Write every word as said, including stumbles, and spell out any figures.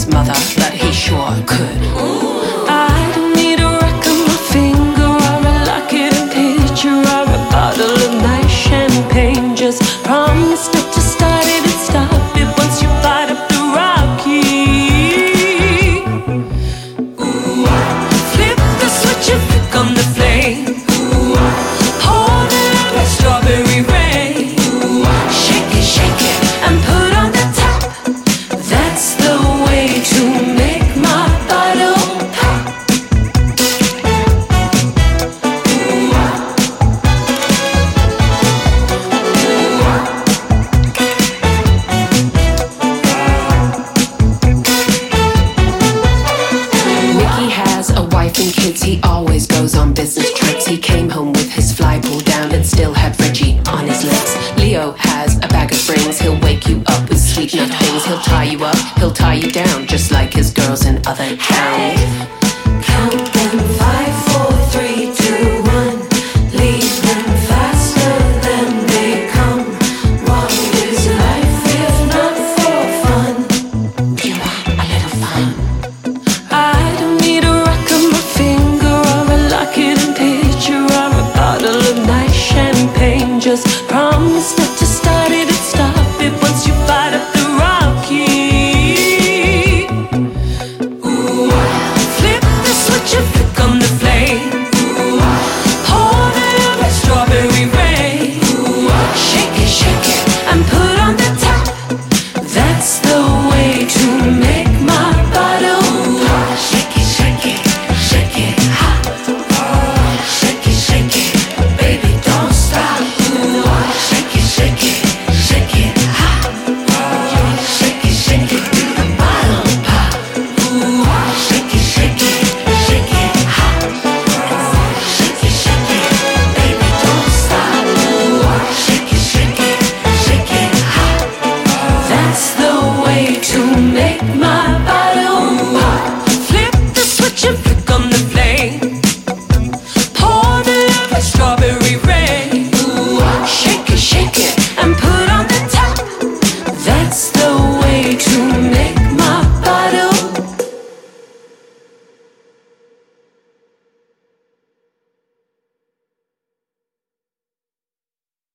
mother that he sure could. I don't need a rock on my finger or a locket and picture or a bottle of nice champagne. Just promise not to start it and stop it once you fight up the rocky. Flip the switch and flick on the flame. Hold it up like strawberry rain. Shake it, shake it, and put on the top. That's the way to make my bottle pop. Mickey has a wife and kids. He always goes on business trips. He came home with his fly pulled down and still had Reggie on his lips. Leo has a bag of rings. He'll wake you up with sweet nut things. He'll tie you up, he'll tie you down, just like his girls in other towns. Count them, five, four,